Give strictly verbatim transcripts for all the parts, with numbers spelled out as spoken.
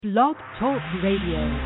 Blog Talk Radio.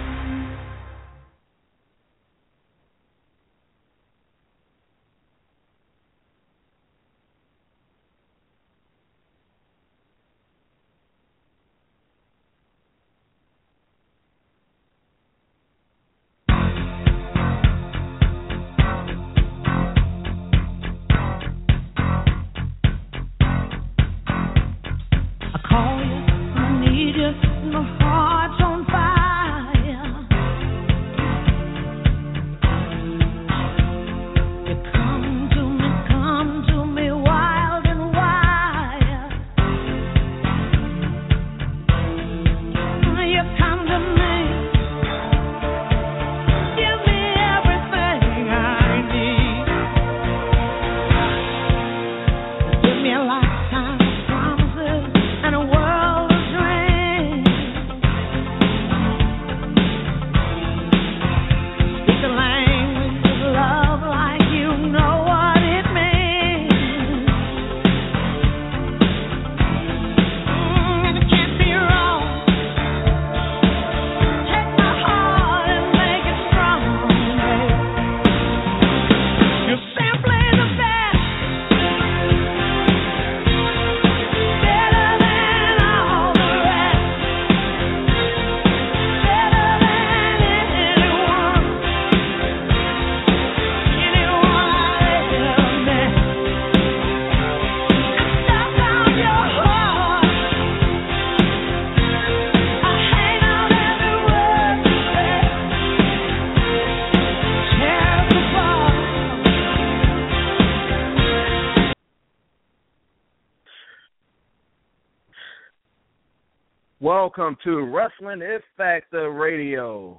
Welcome to Wrestling It Factor Radio.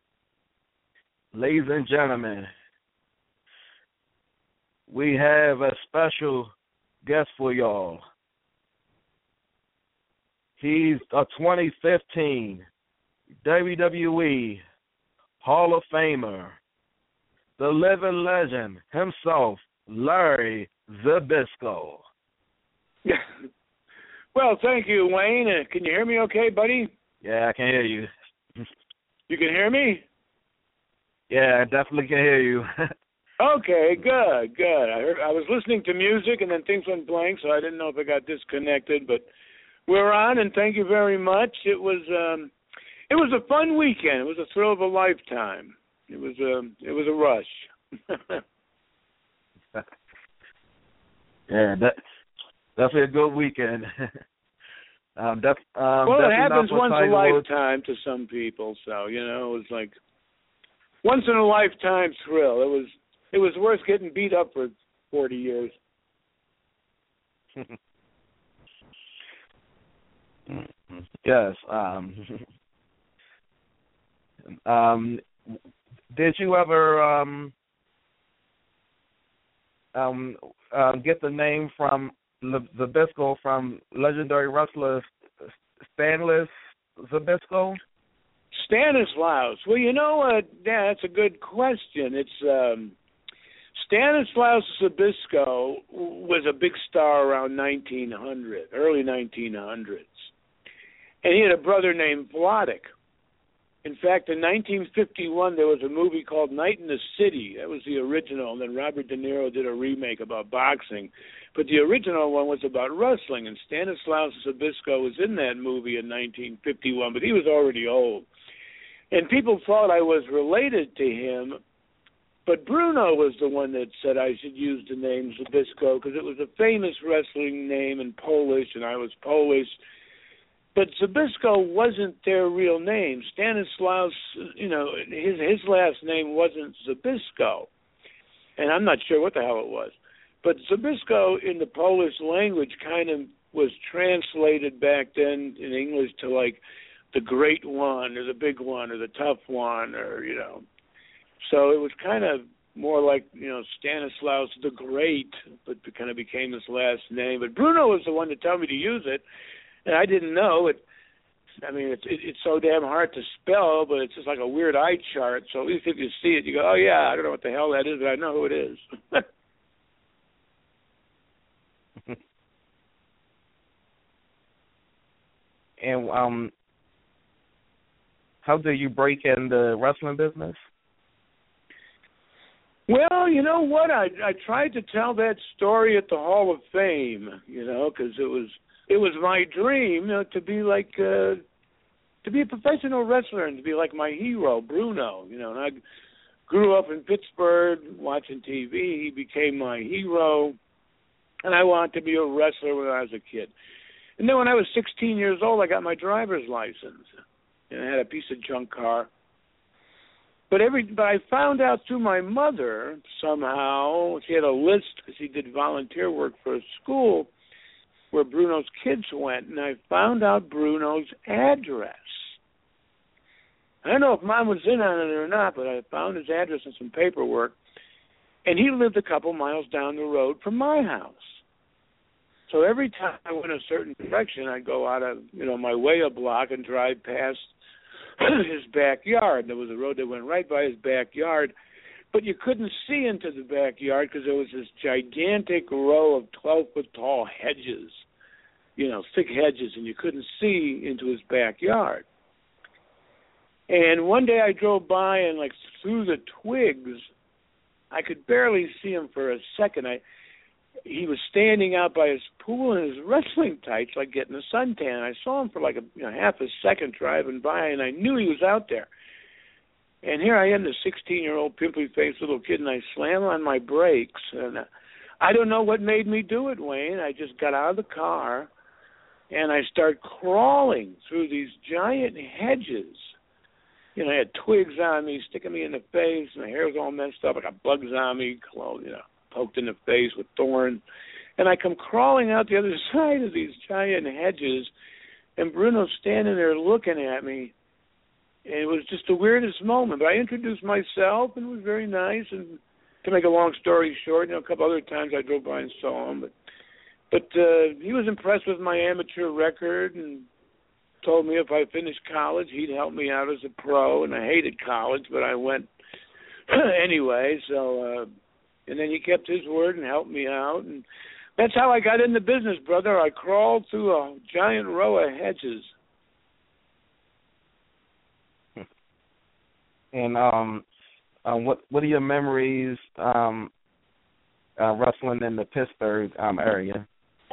Ladies and gentlemen, we have a special guest for y'all. He's a twenty fifteen W W E Hall of Famer, the living legend himself, Larry Zbyszko. Well, thank you, Wayne. Uh, can you hear me okay, buddy? Yeah, I can hear you. You can hear me? Yeah, I definitely can hear you. Okay, good, good. I heard, I was listening to music, and then things went blank, so I didn't know if I got disconnected. But we're on, and thank you very much. It was um, it was a fun weekend. It was a thrill of a lifetime. It was a it was a rush. Yeah, that. Definitely a good weekend. um, def, um, well, it happens once a Woods. lifetime to some people, so you know it was like once in a lifetime thrill. It was it was worth getting beat up for forty years. Yes. Um, um, did you ever um, um, uh, get the name from Zbyszko from legendary wrestler Stanislaus Zbyszko? Stanislaus. Well, you know, uh, yeah, that's a good question. It's um, Stanislaus Zbyszko was a big star around nineteen hundred, early nineteen hundreds, and he had a brother named Vladek. In fact, in nineteen fifty-one, there was a movie called Night in the City. That was the original, and then Robert De Niro did a remake about boxing. But the original one was about wrestling, and Stanislaus Zbyszko was in that movie in nineteen fifty-one, but he was already old. And people thought I was related to him, but Bruno was the one that said I should use the name Zbyszko because it was a famous wrestling name in Polish, and I was Polish. But Zbyszko wasn't their real name. Stanislaus, you know, his his last name wasn't Zbyszko. And I'm not sure what the hell it was. But Zbyszko in the Polish language kind of was translated back then in English to like the great one or the big one or the tough one or, you know. So it was kind of more like, you know, Stanislaus the Great, but it kind of became his last name. But Bruno was the one to tell me to use it. And I didn't know it. I mean, it's it, it's so damn hard to spell, but it's just like a weird eye chart. So at least if you see it, you go, oh, yeah, I don't know what the hell that is, but I know who it is. And um, how did you break in the wrestling business? Well, you know what? I I tried to tell that story at the Hall of Fame, you know, because it was it was my dream, you know, to be like uh, to be a professional wrestler and to be like my hero, Bruno. You know, and I grew up in Pittsburgh watching T V. He became my hero, and I wanted to be a wrestler when I was a kid. And then when I was sixteen years old, I got my driver's license, and I had a piece of junk car. But every, but I found out through my mother somehow, she had a list because she did volunteer work for a school where Bruno's kids went, and I found out Bruno's address. I don't know if Mom was in on it or not, but I found his address in some paperwork, and he lived a couple miles down the road from my house. So every time I went a certain direction, I'd go out of, you know, my way a block and drive past his backyard. There was a road that went right by his backyard, but you couldn't see into the backyard because there was this gigantic row of twelve-foot tall hedges, you know, thick hedges, and you couldn't see into his backyard. And one day I drove by, and like through the twigs, I could barely see him for a second. I He was standing out by his pool in his wrestling tights, like getting a suntan. I saw him for like a you know, half a second driving by, and I knew he was out there. And here I am, the sixteen-year-old pimply-faced little kid, and I slam on my brakes. And I don't know what made me do it, Wayne. I just got out of the car, and I started crawling through these giant hedges. You know, I had twigs on me, sticking me in the face, and my hair was all messed up. I got bugs on me, you know, poked in the face with thorns. And I come crawling out the other side of these giant hedges, and Bruno's standing there looking at me. And it was just the weirdest moment. But I introduced myself, and it was very nice. And to make a long story short, you know, a couple other times I drove by and saw him. But, but uh, he was impressed with my amateur record and told me if I finished college, he'd help me out as a pro. And I hated college, but I went anyway. So, uh, and then he kept his word and helped me out. And that's how I got in the business, brother. I crawled through a giant row of hedges. And um, uh, what what are your memories um, uh, wrestling in the Pittsburgh um, area?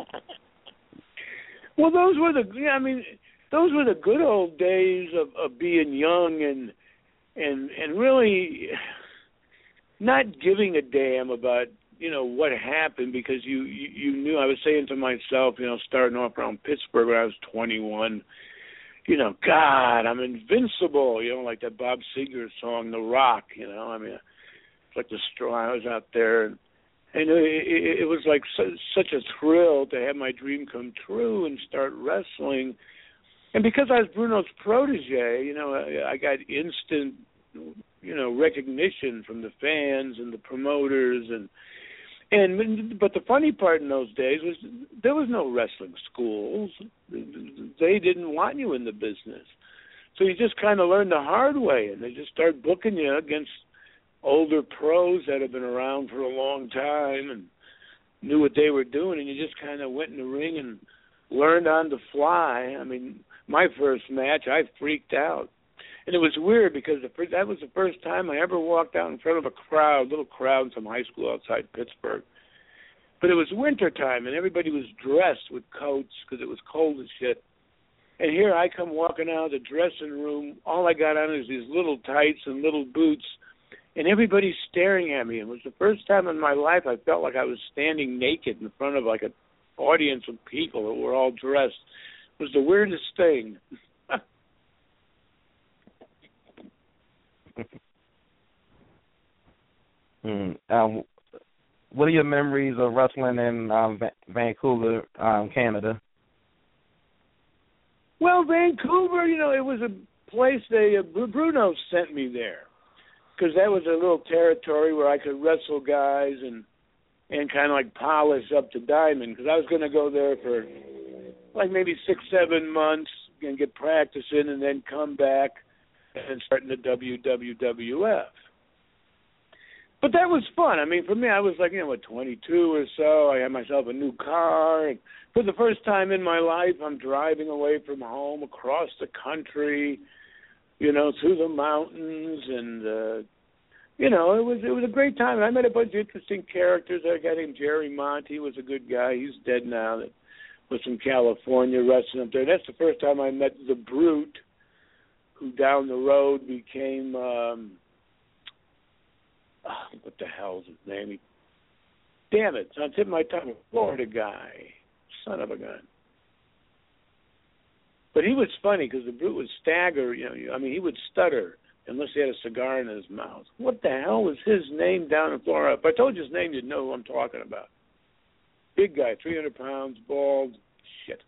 Well, those were the yeah, I mean, those were the good old days of, of being young and and and really not giving a damn about, you know, what happened, because you, you, you knew. I was saying to myself, you know, starting off around Pittsburgh when I was twenty-one, you know, God, I'm invincible, you know, like that Bob Seger song, The Rock, you know. I mean, it's like the straw. I was out there, and, and it, it, it was like so, such a thrill to have my dream come true and start wrestling. And because I was Bruno's protege, you know, I, I got instant, you know, recognition from the fans and the promoters, and and but the funny part in those days was there was no wrestling schools. They didn't want you in the business, so you just kind of learned the hard way, and they just started booking you against older pros that had been around for a long time and knew what they were doing, and you just kind of went in the ring and learned on the fly. I mean, my first match, I freaked out. And it was weird because the first, that was the first time I ever walked out in front of a crowd, little crowd in some high school outside Pittsburgh. But it was winter time, and everybody was dressed with coats because it was cold as shit. And here I come walking out of the dressing room. All I got on is these little tights and little boots, and everybody's staring at me. It was the first time in my life I felt like I was standing naked in front of like an audience of people that were all dressed. It was the weirdest thing. mm. um, what are your memories of wrestling in um, Va- Vancouver, um, Canada? Well, Vancouver, you know, it was a place they uh, Bruno sent me there because that was a little territory where I could wrestle guys and and kind of like polish up to diamond, because I was going to go there for like maybe six, seven months and get practice in, and then come back and start in the W W F. But that was fun. I mean, for me, I was like, you know, what, twenty-two or so. I had myself a new car. And for the first time in my life, I'm driving away from home across the country. you know, through the mountains, and uh, you know, it was it was a great time. And I met a bunch of interesting characters. A guy named Jerry Monty was a good guy. He's dead now. That was from California, wrestling up there. That's the first time I met the Brute, who down the road became um, oh, what the hell is his name? He, damn it, it's on the tip of my tongue. Florida guy, son of a gun. But he was funny because the Brute would stagger. You know, I mean, he would stutter unless he had a cigar in his mouth. What the hell was his name down in Florida? If I told you his name, you'd know who I'm talking about. Big guy, three hundred pounds, bald, shit.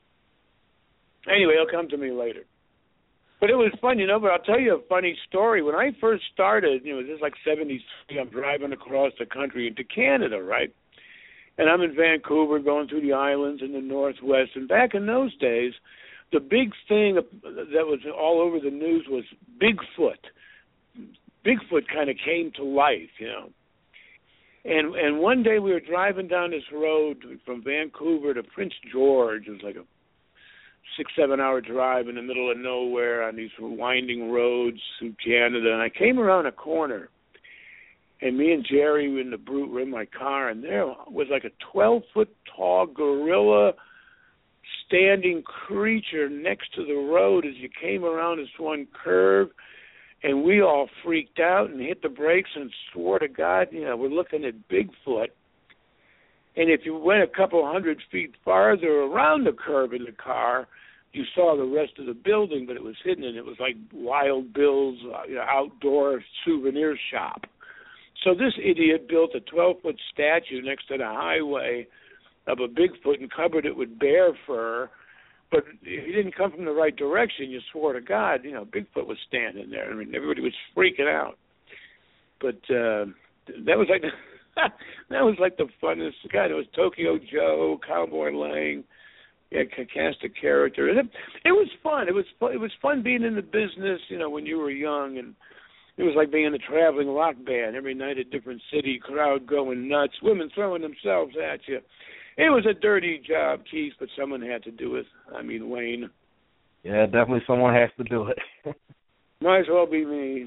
Anyway, he'll come to me later. But it was fun, you know, but I'll tell you a funny story. When I first started, you know, this is like seventy-three, I'm driving across the country into Canada, right? And I'm in Vancouver going through the islands in the Northwest. And back in those days, the big thing that was all over the news was Bigfoot. Bigfoot kind of came to life, you know. And and one day we were driving down this road from Vancouver to Prince George. It was like a six, seven hour drive in the middle of nowhere on these winding roads through Canada. And I came around a corner, and me and Jerry and the Brute were in my car, and there was like a twelve-foot tall gorilla standing creature next to the road as you came around this one curve. And we all freaked out and hit the brakes and swore to God, you know, we're looking at Bigfoot. And if you went a couple hundred feet farther around the curve in the car, you saw the rest of the building, but it was hidden, and it was like Wild Bill's uh, you know, outdoor souvenir shop. So this idiot built a twelve-foot statue next to the highway of a Bigfoot and covered it with bear fur. But if he didn't come from the right direction, you swore to God, you know, Bigfoot was standing there. I mean, everybody was freaking out. But uh, that was like that was like the funnest guy. There was Tokyo Joe, Cowboy Lang, yeah, cast a character. And it, it was fun. It was fun. It was fun being in the business, you know, when you were young, and it was like being in a traveling rock band. Every night a different city, crowd going nuts, women throwing themselves at you. It was a dirty job, Keith, but someone had to do it. I mean, Wayne. Yeah, definitely someone has to do it. Might as well be me.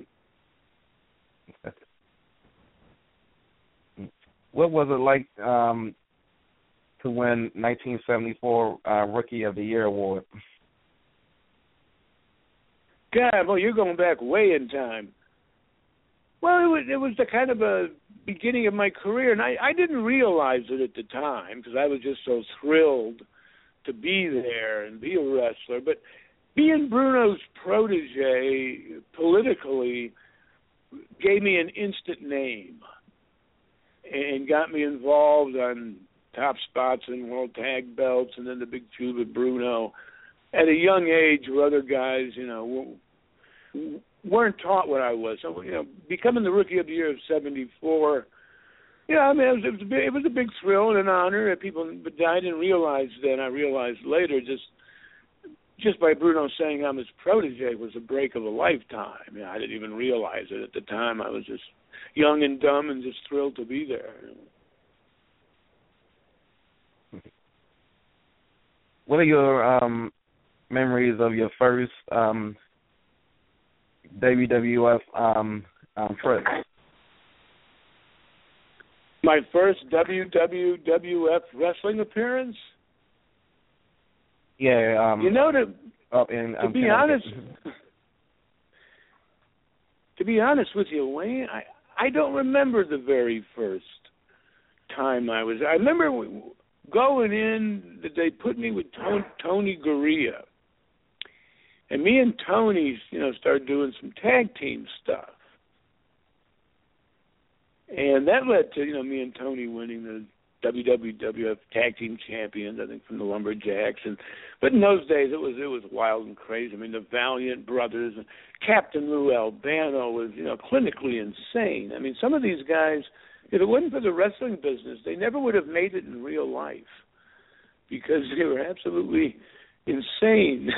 What was it like um, to win nineteen seventy-four uh, Rookie of the Year award? God, well, you're going back way in time. Well, it was it was the kind of a beginning of my career, and I, I didn't realize it at the time because I was just so thrilled to be there and be a wrestler. But being Bruno's protege politically gave me an instant name and got me involved on top spots in World Tag Belts and then the big feud with Bruno at a young age where other guys, you know, weren't taught what I was. So, you know, becoming the Rookie of the Year of seventy-four, yeah, I mean, it was, it was, a, big, it was a big thrill and an honor. And people, but I didn't realize then. I realized later, just just by Bruno saying I'm his protege was a break of a lifetime. You know, I didn't even realize it at the time. I was just young and dumb and just thrilled to be there. What are your um, memories of your first um, W W F um, um, trip? My first W W F wrestling appearance? Yeah. Um, you know, to, up in, to um, be honest, to be honest with you, Wayne, I, I don't remember the very first time I was. I remember going in that they put me with Tony, Tony Gurria. And me and Tony, you know, started doing some tag team stuff. And that led to, you know, me and Tony winning the W W F Tag Team Champions, I think, from the Lumberjacks. And but in those days, it was it was wild and crazy. I mean, the Valiant Brothers, and Captain Lou Albano was, you know, clinically insane. I mean, some of these guys, if it wasn't for the wrestling business, they never would have made it in real life because they were absolutely insane.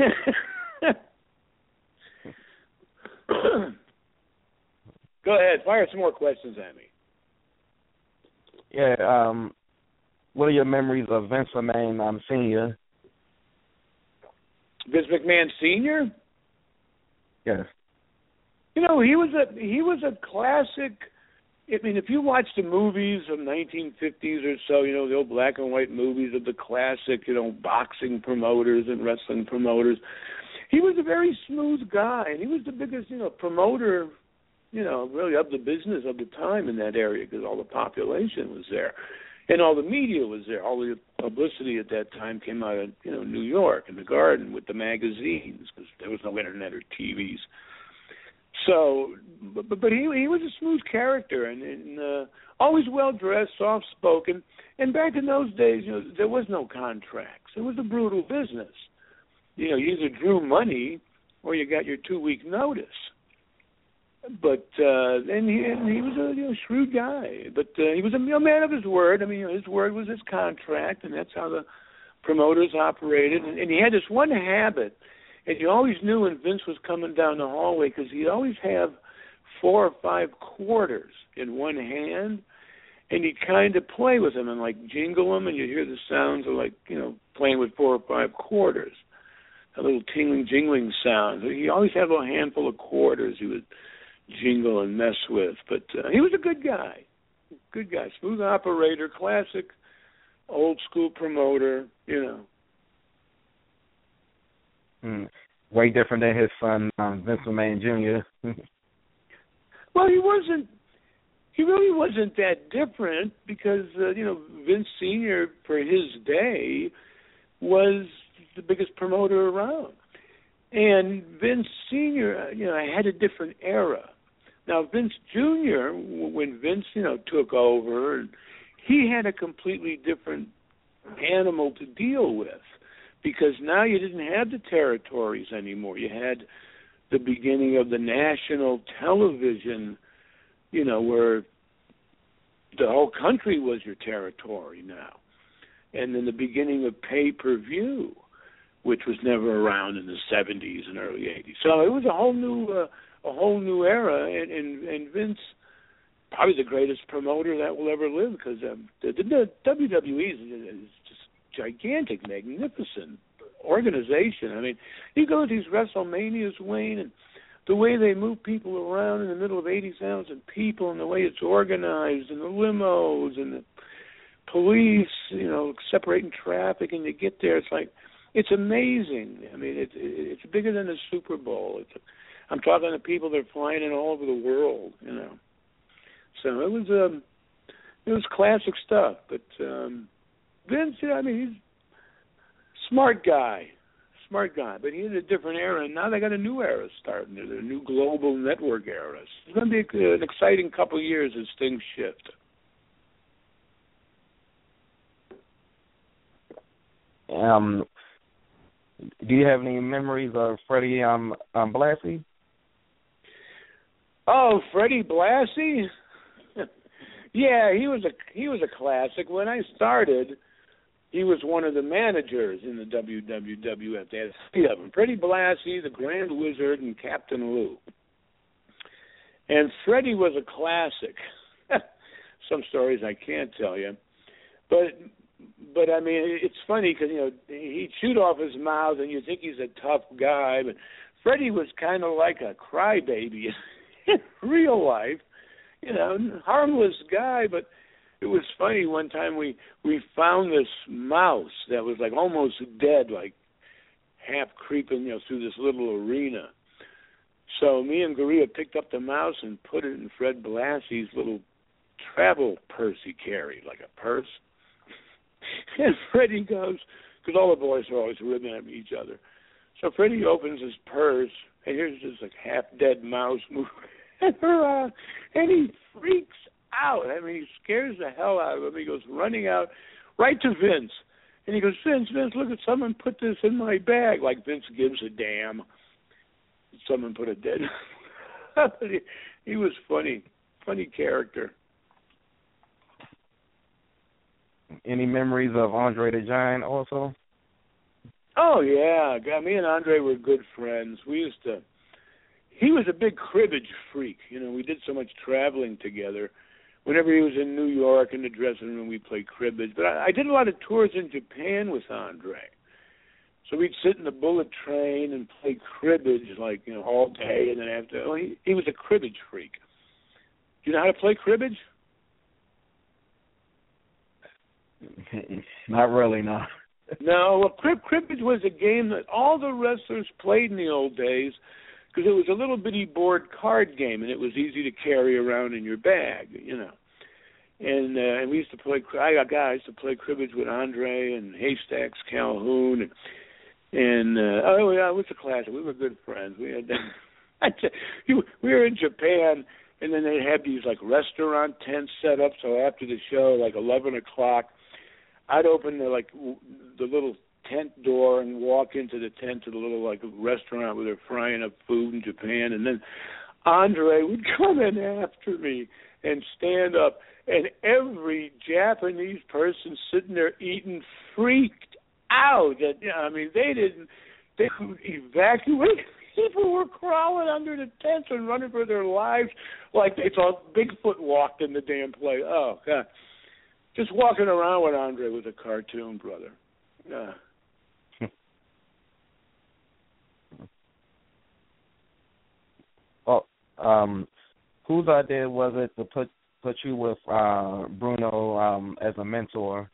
Go ahead, fire some more questions at me. Yeah, um, what are your memories of Vince McMahon um, Senior? Vince McMahon Senior? Yes. You know, he was a he was a classic. I mean, if you watch the movies of nineteen fifties or so, you know, the old black and white movies of the classic, you know, boxing promoters and wrestling promoters, he was a very smooth guy, and he was the biggest, you know, promoter, you know, really of the business of the time in that area because all the population was there. And all the media was there. All the publicity at that time came out of, you know, New York and the Garden with the magazines because there was no internet or T Vs. So, but, but he he was a smooth character and, and uh, always well dressed, soft spoken. And back in those days, you know, there was no contracts. It was a brutal business. You know, you either drew money or you got your two week notice. But uh, and he and he was a you know, shrewd guy. But uh, he was a you know, man of his word. I mean, you know, his word was his contract, and that's how the promoters operated. And, and he had this one habit. And you always knew when Vince was coming down the hallway because he'd always have four or five quarters in one hand, and he'd kind of play with them and, like, jingle them, and you'd hear the sounds of, like, you know, playing with four or five quarters, a little tingling, jingling sound. He always had a little handful of quarters he would jingle and mess with. But uh, he was a good guy, good guy, smooth operator, classic, old-school promoter, you know. Mm. Way different than his son, um, Vince McMahon Junior Well, he wasn't. He really wasn't that different because uh, you know Vince Senior for his day was the biggest promoter around, and Vince Senior, you know, had a different era. Now Vince Junior, when Vince, you know, took over, he had a completely different animal to deal with. Because now you didn't have the territories anymore. You had the beginning of the national television, you know, where the whole country was your territory now. And then the beginning of pay-per-view, which was never around in the seventies and early eighties. So it was a whole new uh, a whole new era, and, and, and Vince, probably the greatest promoter that will ever live, because um, the, the W W E is, is just gigantic, magnificent organization. I mean, you go to these WrestleManias, Wayne, and the way they move people around in the middle of eighty thousand people, and the way it's organized, and the limos, and the police, you know, separating traffic, and you get there, it's like, it's amazing. I mean, it, it, it's bigger than the Super Bowl. It's, I'm talking to people that are flying in all over the world, you know. So it was um, it was classic stuff, but um, Vince, I mean, he's a smart guy, smart guy, but he's in a different era, and now they got a new era starting. There's a new global network era. It's going to be an exciting couple of years as things shift. Um, do you have any memories of Freddie um, um, Blassie? Oh, Freddie Blassie? Yeah, he was a he was a classic. When I started, he was one of the managers in the W W F. They had three of them: Freddie Blassie, the Grand Wizard, and Captain Lou. And Freddie was a classic. Some stories I can't tell you, but but I mean it's funny because you know he'd shoot off his mouth, and you think he's a tough guy, but Freddie was kind of like a crybaby in real life. You know, harmless guy, but it was funny. One time we, we found this mouse that was like almost dead, like half creeping, you know, through this little arena. So me and Gurria picked up the mouse and put it in Fred Blassie's little travel purse he carried, like a purse. And Freddie goes, because all the boys are always ribbing at each other. So Freddie opens his purse, and here's this like half-dead mouse moving around, and he freaks out. I mean, he scares the hell out of him. He goes running out right to Vince, and he goes, Vince, Vince, look at someone put this in my bag. Like Vince gives a damn. Someone put a dead. he, he was funny, funny character. Any memories of Andre the Giant also? Oh, yeah. God, me and Andre were good friends. We used to, he was a big cribbage freak. You know, we did so much traveling together. Whenever he was in New York in the dressing room, we played cribbage. But I, I did a lot of tours in Japan with Andre. So we'd sit in the bullet train and play cribbage, like, you know, all day, and then after. Oh, he, he was a cribbage freak. Do you know how to play cribbage? Not really, no. No, well, crib, cribbage was a game that all the wrestlers played in the old days because it was a little bitty board card game, and it was easy to carry around in your bag, you know. And uh, and we used to play. I got guys to play cribbage with Andre and Haystacks Calhoun, and, and uh, oh yeah, it was a classic. We were good friends. We had we were in Japan, and then they had these like restaurant tents set up. So after the show, like eleven o'clock, I'd open the like the little tent door and walk into the tent to the little like restaurant where they're frying up food in Japan, and then Andre would come in after me and stand up. And every Japanese person sitting there eating freaked out. That I mean, they didn't. They would evacuate. People were crawling under the tents and running for their lives like they thought Bigfoot walked in the damn place. Oh God! Just walking around with Andre was a cartoon, brother. Yeah. Well, um, whose idea was it to put put you with uh, Bruno um, as a mentor?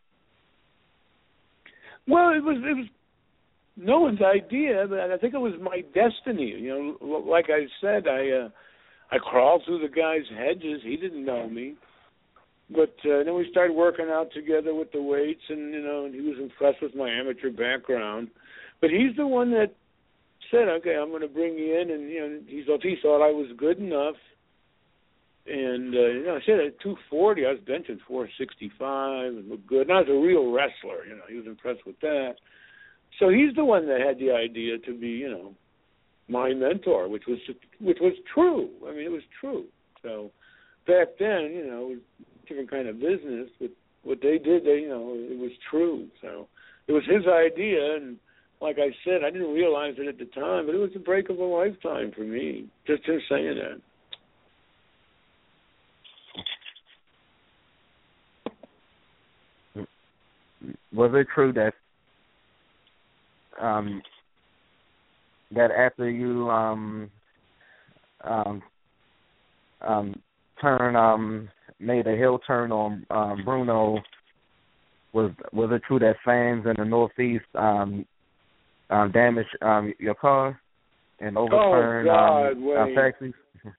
Well, it was it was no one's idea, but I think it was my destiny. You know, like I said, I uh, I crawled through the guy's hedges. He didn't know me, but uh, then we started working out together with the weights, and you know, and he was impressed with my amateur background. But he's the one that said, "Okay, I'm going to bring you in," and you know, he thought he thought I was good enough. And, uh, you know, I said at two forty, I was benching four sixty-five and looked good. And I was a real wrestler, you know, he was impressed with that. So he's the one that had the idea to be, you know, my mentor, which was which was true. I mean, it was true. So back then, you know, it was a different kind of business. But what they did, they, you know, it was true. So it was his idea. And like I said, I didn't realize it at the time, but it was a break of a lifetime for me, just him saying that. Was it true that um, that after you um, um, um, turn um, made a heel turn on um, Bruno, was was it true that fans in the Northeast um, um, damaged um, your car and overturned oh, God, um, Wayne. uh, taxis?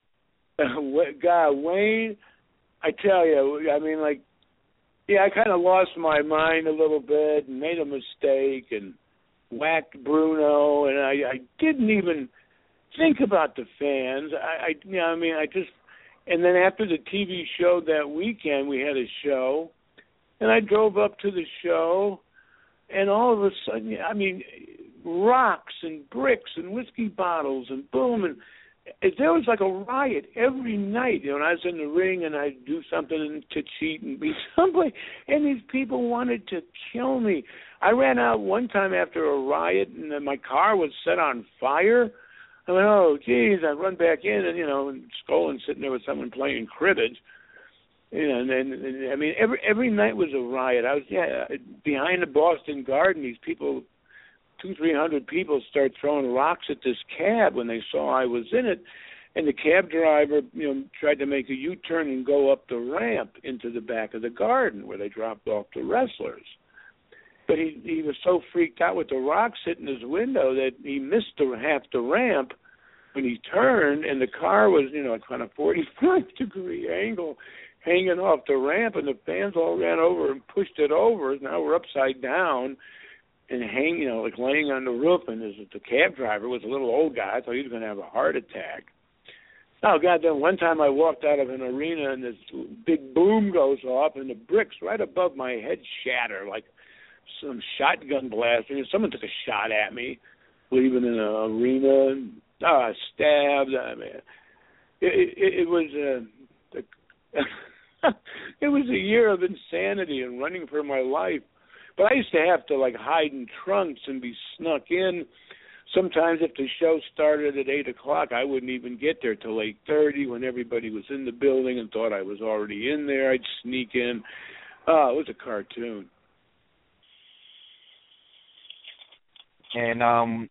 God, Wayne, I tell you, I mean, like, yeah, I kind of lost my mind a little bit and made a mistake and whacked Bruno, and I, I didn't even think about the fans. I, I, you know, I mean, I just, and then after the T V show that weekend, we had a show, and I drove up to the show, and all of a sudden, I mean, rocks and bricks and whiskey bottles and boom, and it, there was like a riot every night. You know, when I was in the ring and I'd do something to cheat and beat somebody, and these people wanted to kill me. I ran out one time after a riot, and then my car was set on fire. I went, oh, geez, I run back in, and, you know, and Scolin's sitting there with someone playing cribbage. You know, and then, and, I mean, every every night was a riot. I was, yeah, behind the Boston Garden, these people, two, three hundred people start throwing rocks at this cab when they saw I was in it. And the cab driver, you know, tried to make a U-turn and go up the ramp into the back of the garden where they dropped off the wrestlers. But he he was so freaked out with the rocks hitting his window that he missed the, half the ramp when he turned, and the car was, you know, kind of forty-five degree angle hanging off the ramp, and the fans all ran over and pushed it over. Now we're upside down and hang, you know, like laying on the roof, and the cab driver was a little old guy. I thought he was going to have a heart attack. Oh, God, then one time I walked out of an arena, and this big boom goes off, and the bricks right above my head shatter like some shotgun blaster. Someone took a shot at me, leaving in an arena. Ah, oh, stabbed. I mean, it, it, it was a, it was a year of insanity and running for my life. But I used to have to like hide in trunks and be snuck in. Sometimes if the show started at eight o'clock, I wouldn't even get there till eight thirty when everybody was in the building and thought I was already in there. I'd sneak in. Oh, it was a cartoon. And um,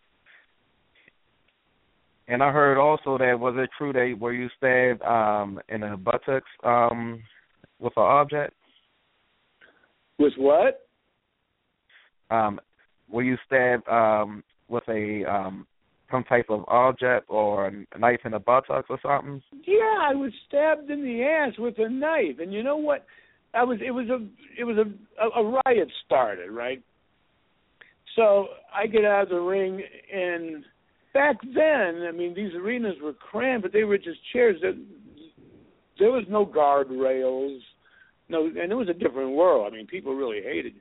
and I heard also that was it true that were you stabbed um in the buttocks um with an object? With what? Um, were you stabbed um with a um some type of object or a knife in the buttocks or something? Yeah, I was stabbed in the ass with a knife, and you know what? I was. It was a. It was a. A riot started, right? So I get out of the ring, and back then, I mean, these arenas were cramped, but they were just chairs. That there was no guardrails, no, and it was a different world. I mean, people really hated.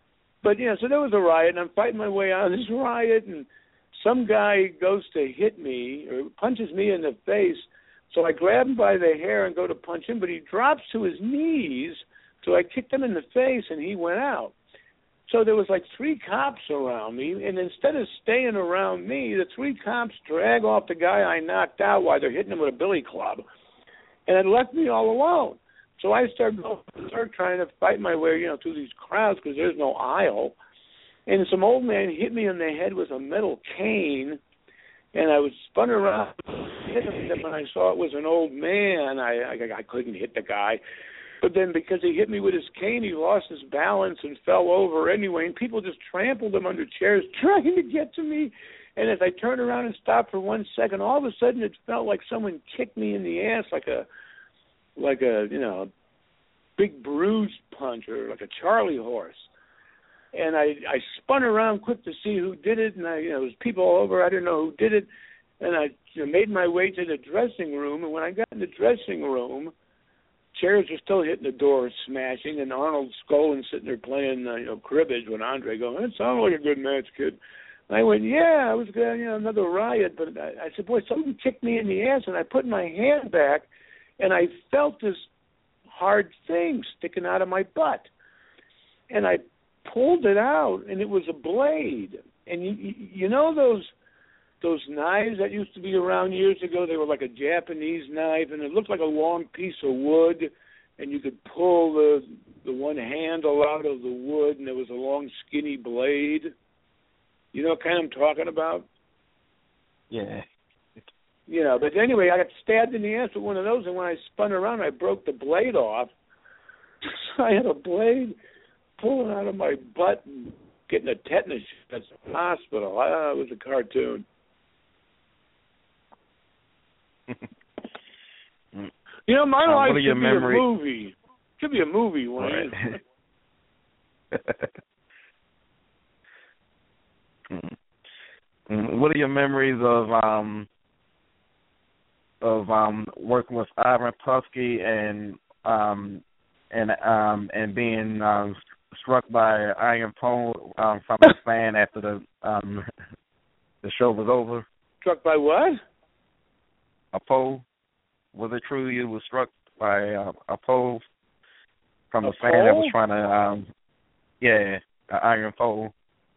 But yeah, so there was a riot, and I'm fighting my way out of this riot, and some guy goes to hit me or punches me in the face. So I grab him by the hair and go to punch him, but he drops to his knees. So I kicked him in the face, and he went out. So there was like three cops around me, and instead of staying around me, the three cops drag off the guy I knocked out while they're hitting him with a billy club, and it left me all alone. So I started going berserk trying to fight my way, you know, through these crowds because there's no aisle. And some old man hit me in the head with a metal cane, and I was spun around, hit him, and when I saw it was an old man, I, I I couldn't hit the guy. But then because he hit me with his cane, he lost his balance and fell over anyway, and people just trampled him under chairs trying to get to me. And as I turned around and stopped for one second, all of a sudden it felt like someone kicked me in the ass like a, like a, you know, big bruise punch or like a Charlie horse. And I, I spun around quick to see who did it, and I, you know, there was people all over. I didn't know who did it. And I you know, made my way to the dressing room, and when I got in the dressing room, chairs were still hitting the door, smashing, and Arnold Skolin sitting there playing, uh, you know, cribbage when Andre going, "That sounded like a good match, kid." And I went, "Yeah, I was going, you know, another riot." But I, I said, "Boy, something kicked me in the ass," and I put my hand back, and I felt this hard thing sticking out of my butt, and I pulled it out, and it was a blade. And you, you, you know those those knives that used to be around years ago? They were like a Japanese knife, and it looked like a long piece of wood, and you could pull the the one handle out of the wood, and there was a long, skinny blade. You know what kind I'm talking about? Yeah. You know, but anyway, I got stabbed in the ass with one of those, and when I spun around, I broke the blade off. So I had a blade pulling out of my butt and getting a tetanus at the hospital. Ah, it was a cartoon. You know, my um, life should should be memory? a movie. Should be a movie, Wayne. Right. What are your memories of um of um working with Ivan Putski and um and um and being um struck by an iron pole um, from a fan after the um the show was over? Struck by what? A pole. Was it true you were struck by uh, a pole from a, a fan pole? that was trying to um yeah, an iron pole?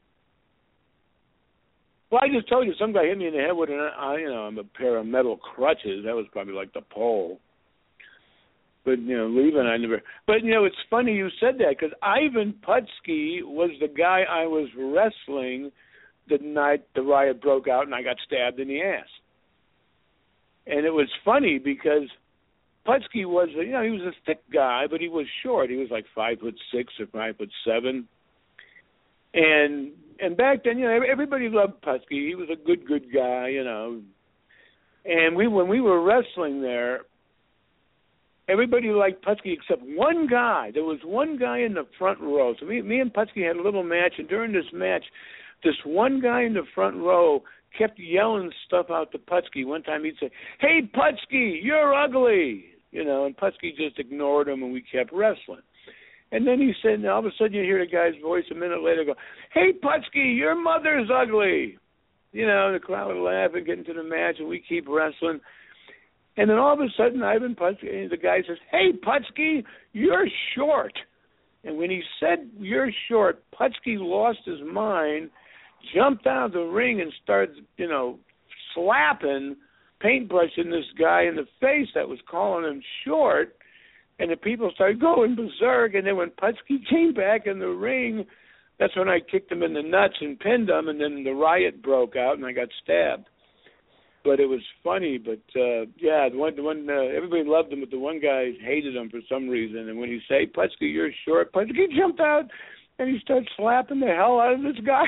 Well, I just told you some guy hit me in the head with an uh, you know a pair of metal crutches. That was probably like the pole. But, you know, leaving, I never... But, you know, it's funny you said that, because Ivan Putski was the guy I was wrestling the night the riot broke out and I got stabbed in the ass. And it was funny because Putski was, you know, he was a thick guy, but he was short. He was like five foot six or five foot seven. And and back then, you know, everybody loved Putski. He was a good, good guy, you know. And we when we were wrestling there, everybody liked Putski except one guy. There was one guy in the front row. So me, me and Putski had a little match, and during this match, this one guy in the front row kept yelling stuff out to Putski. One time he'd say, "Hey, Putski, you're ugly," you know, and Putski just ignored him, and we kept wrestling. And then he said, and all of a sudden you hear the guy's voice a minute later go, "Hey, Putski, your mother's ugly." You know, the crowd would laugh and get into the match, and we keep wrestling. And then all of a sudden, Ivan Putski, the guy says, "Hey, Putski, you're short." And when he said, "You're short," Putski lost his mind, jumped out of the ring, and started, you know, slapping, paintbrushing this guy in the face that was calling him short. And the people started going berserk. And then when Putski came back in the ring, that's when I kicked him in the nuts and pinned him, and then the riot broke out, and I got stabbed. But it was funny. But uh, yeah, the one, the one, uh, everybody loved him, but the one guy hated him for some reason. And when he said, "Putski, you're short," Putski jumped out and he started slapping the hell out of this guy.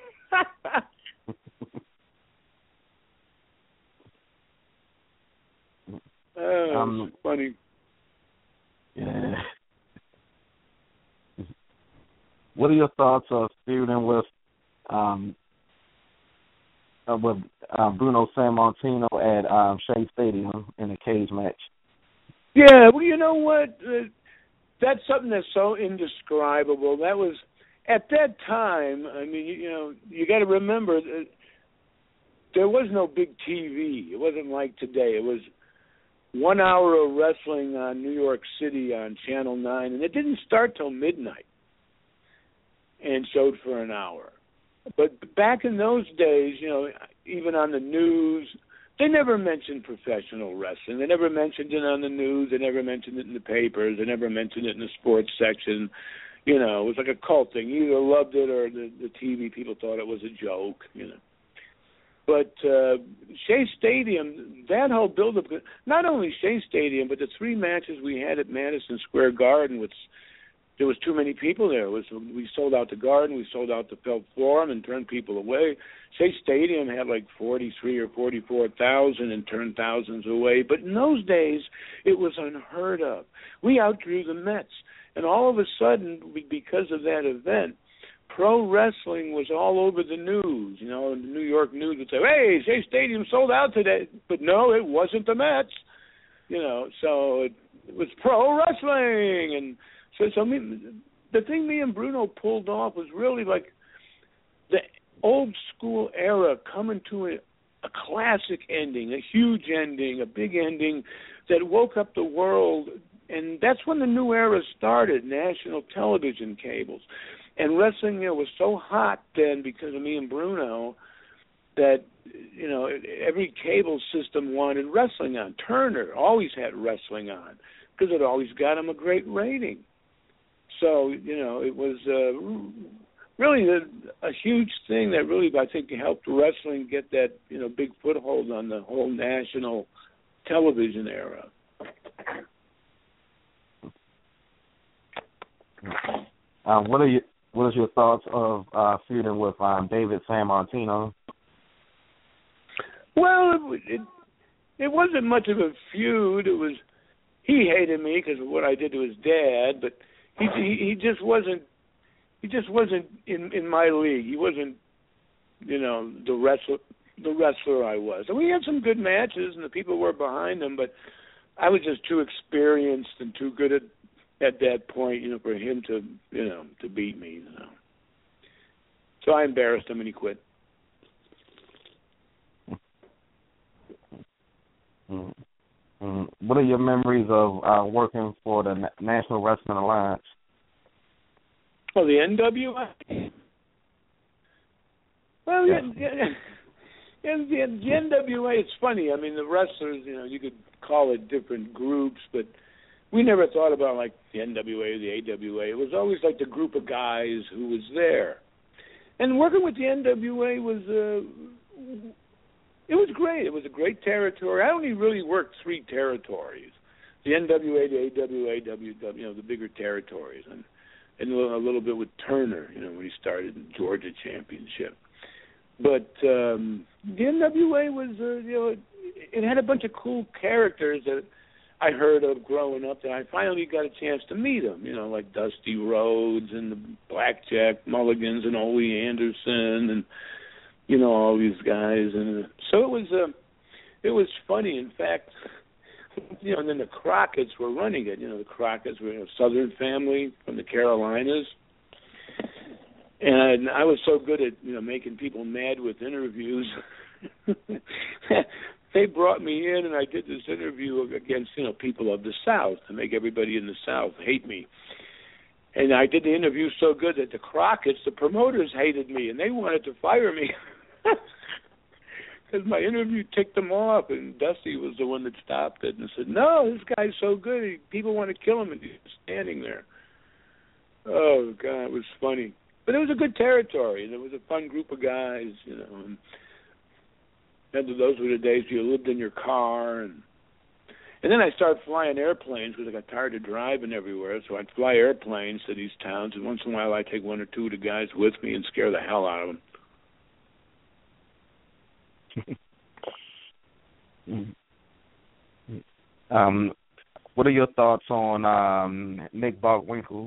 Oh, it was um, funny. Yeah. What are your thoughts of feuding with um, uh, with uh, Bruno Sammartino at um, Shea Stadium in a cage match? Yeah, well, you know what? Uh, that's something that's so indescribable. That was, at that time, I mean, you, you know, you got to remember that there was no big T V. It wasn't like today. It was one hour of wrestling on New York City on Channel nine, and it didn't start till midnight and showed for an hour. But back in those days, you know, even on the news, they never mentioned professional wrestling. They never mentioned it on the news. They never mentioned it in the papers. They never mentioned it in the sports section. You know, it was like a cult thing. You either loved it or the, the T V people thought it was a joke, you know. But uh, Shea Stadium, that whole build-up, not only Shea Stadium, but the three matches we had at Madison Square Garden, which there was too many people there. It was, we sold out the Garden, we sold out the Felt Forum and turned people away. Shea Stadium had like forty-three or forty-four thousand and turned thousands away. But in those days, it was unheard of. We outgrew the Mets. And all of a sudden, because of that event, pro wrestling was all over the news. You know, the New York news would say, "Hey, Shea Stadium sold out today." But no, it wasn't the Mets. You know, so it, it was pro wrestling. And so, so me, the thing me and Bruno pulled off was really like the old school era coming to a, a classic ending, a huge ending, a big ending that woke up the world. And that's when the new era started, national television cables. And wrestling, you know, was so hot then because of me and Bruno that, you know, every cable system wanted wrestling on. Turner always had wrestling on because it always got him a great rating. So, you know, it was uh, really a, a huge thing that really, I think, helped wrestling get that, you know, big foothold on the whole national television era. Um, what are you? What is your thoughts of uh, feuding with um, David Sammartino? Well, it, it it wasn't much of a feud. It was he hated me because of what I did to his dad, but he he, he just wasn't he just wasn't in, in my league. He wasn't, you know, the wrestler the wrestler I was. And we had some good matches, and the people were behind him, but I was just too experienced and too good at. At that point, you know, for him to, you know, to beat me, you know. So I embarrassed him and he quit. Mm-hmm. What are your memories of uh, working for the National Wrestling Alliance? Oh, the N W A? Well, yeah, yeah, yeah, the, the N W A, it's funny. I mean, the wrestlers, you know, you could call it different groups, but we never thought about, like, the N W A or the A W A. It was always, like, the group of guys who was there. And working with the N W A was, uh, it was great. It was a great territory. I only really worked three territories, the N W A, the A W A, W W, you know, the bigger territories, and, and a little bit with Turner, you know, when he started the Georgia Championship. But um, the N W A was, uh, you know, it, it had a bunch of cool characters that I heard of growing up, that I finally got a chance to meet them, you know, like Dusty Rhodes and the Blackjack Mulligans and Ole Anderson and, you know, all these guys. And so it was uh, it was funny. In fact, you know, and then the Crockett's were running it. You know, the Crockett's were a Southern family from the Carolinas. And I was so good at, you know, making people mad with interviews. They brought me in, and I did this interview against, you know, people of the South to make everybody in the South hate me. And I did the interview so good that the Crockett's, the promoters, hated me, and they wanted to fire me because my interview ticked them off. And Dusty was the one that stopped it and said, "No, this guy's so good. People want to kill him, and he's standing there." Oh God, it was funny. but it was a good territory. There was a fun group of guys, you know. And, and those were the days you lived in your car, and and then I started flying airplanes because I got tired of driving everywhere. So I'd fly airplanes to these towns, and once in a while I'd take one or two of the guys with me and scare the hell out of them. um, what are your thoughts on um, Nick Bockwinkel?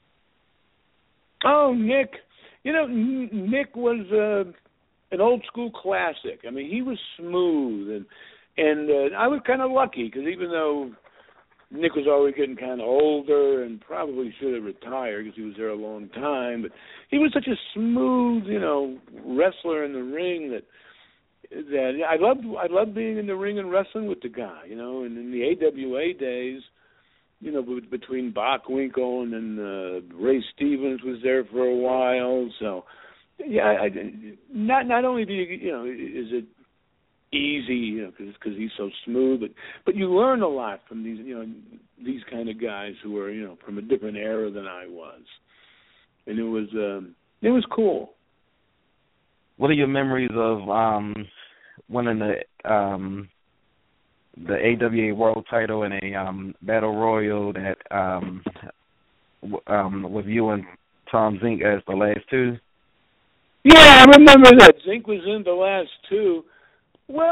Oh, Nick. You know, Nick was uh, an old school classic. I mean, he was smooth, and and uh, I was kind of lucky because even though Nick was always getting kind of older and probably should have retired because he was there a long time, but he was such a smooth, you know, wrestler in the ring that that I loved. I loved being in the ring and wrestling with the guy, you know. And in the A W A days, you know, between Bockwinkel and then uh, Ray Stevens was there for a while. So, yeah, I, not not only do you, you know, is it easy, you know, because he's so smooth, but but you learn a lot from these, you know, these kind of guys who are, you know, from a different era than I was, and it was um, it was cool. What are your memories of um, winning the um, the A W A World Title in a um, battle royal that um, w- um, with you and Tom Zink as the last two? Yeah, I remember that. Zink was in the last two. Well,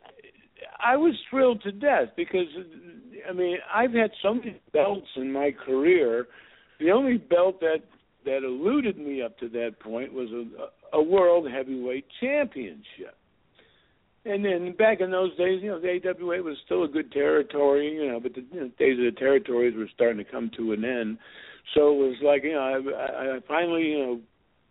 I was thrilled to death because, I mean, I've had so many belts in my career. The only belt that, that eluded me up to that point was a, a world heavyweight championship. And then back in those days, you know, the A W A was still a good territory, you know, but the you know, days of the territories were starting to come to an end. So it was like, you know, I, I finally, you know,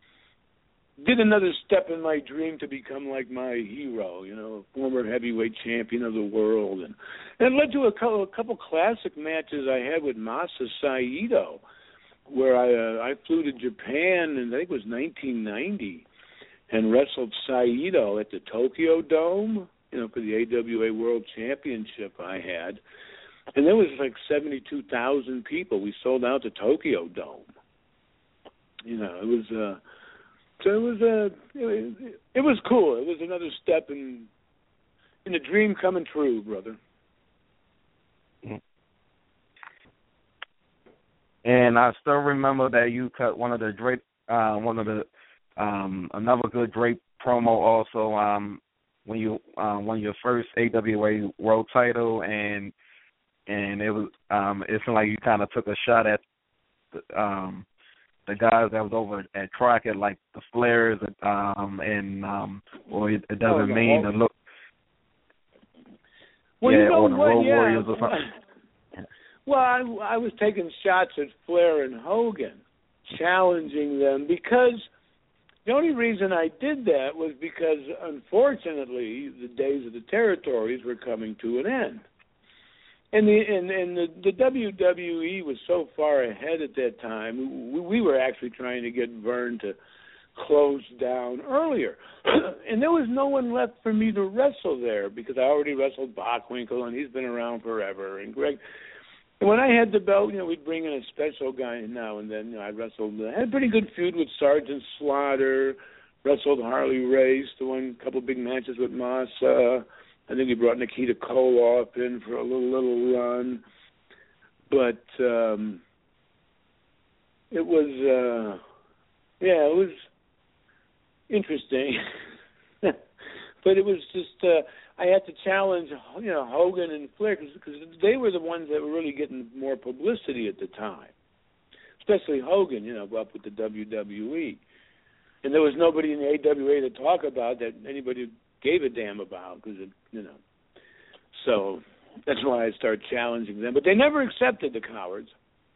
did another step in my dream to become like my hero, you know, a former heavyweight champion of the world. And, and it led to a couple, a couple classic matches I had with Masa Saito, where I uh, I flew to Japan, and I think it was nineteen ninety, and wrestled Saito at the Tokyo Dome, you know, for the A W A World Championship I had. And there was like seventy-two thousand people. We sold out the Tokyo Dome. You know, it was, uh, so it was, uh, it, it was cool. It was another step in, in the dream coming true, brother. And I still remember that you cut one of the Drake, uh, one of the, um, another good Drake promo also um, when you uh, won your first A W A World Title, and and it was um, it seemed like you kind of took a shot at the, um, the guys that was over at Crockett, like the Flares, um, and um, or it, it doesn't oh, mean to look. Well, yeah, you know or the what? Road yeah. Warriors or something. Well, I, I was taking shots at Flair and Hogan, challenging them, because the only reason I did that was because, unfortunately, the days of the territories were coming to an end. And the and, and the, the W W E was so far ahead at that time, we, we were actually trying to get Vern to close down earlier. And there was no one left for me to wrestle there because I already wrestled Bockwinkel, and he's been around forever, and Greg... And when I had the belt, you know, we'd bring in a special guy now and then. You know, I wrestled, I had a pretty good feud with Sergeant Slaughter, wrestled Harley Race, won a couple of big matches with Masa. I think he brought Nikita Koloff in for a little, little run. But um, it was, uh, yeah, it was interesting. But it was just... Uh, I had to challenge, you know, Hogan and Flair because they were the ones that were really getting more publicity at the time, especially Hogan, you know, up with the W W E. And there was nobody in the A W A to talk about that anybody gave a damn about because, you know. So that's why I started challenging them. But they never accepted the cowards.